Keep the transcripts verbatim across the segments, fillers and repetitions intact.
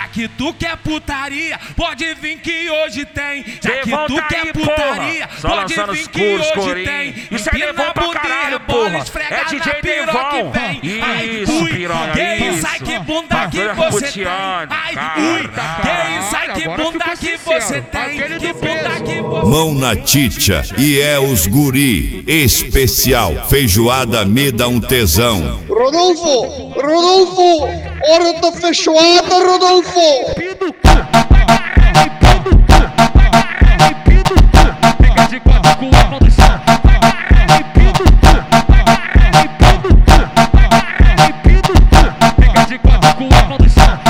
que tu quer putaria, pode vir que hoje tem. Já que Levanta tu quer aí, putaria, porra. pode Só vir os que cursos, hoje corinho. tem. Isso é Devon pra caralho, porra. É D J Devon. Isso, piranha, que isso. isso, ai que bunda que você tem. Ai, ui, que isso, ai que bunda que você tem. Que bunda que você tem. Mão na titia e é os guri. Especial, feijoada me dá um tesão. Rodolfo, Rodolfo, hora da feijoada, Rodolfo. Fica de quatro com a mão no chão. Fica de quatro com a mão no chão.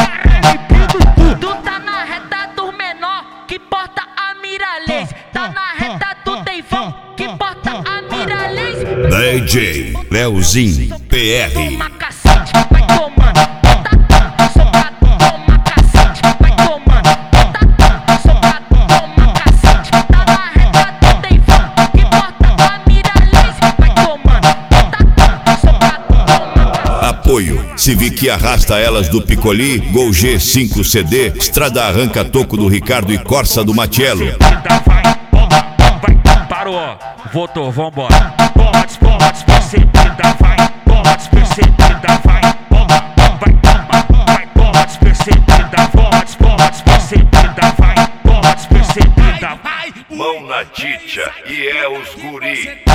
Tu tá na reta do menor, que porta a Miralês. Tá na reta do Devon, que porta a Miralês. D J Leozinho P R. Toma cacete, vai tomando. Tata, socado, toma cacete, vai tomando. Tata, socado, toma cacete. Tá na reta do Devon, que porta a Miralês. Vai tomando. Tata, socado, toma cacete. Apoio, Civic arrasta elas do Piccoli, Gol G cinco C D, Estrada arranca toco do Ricardo e Corsa do Matiello. Vai, toma, vai, parou, votou, vambora. Toma, toma, despercebida, vai. Toma, despercebida, vai. Toma, vai, toma, vai, toma, despercebida. Toma, toma, despercebida, vai. Toma, despercebida. Mão na titia e é os guri.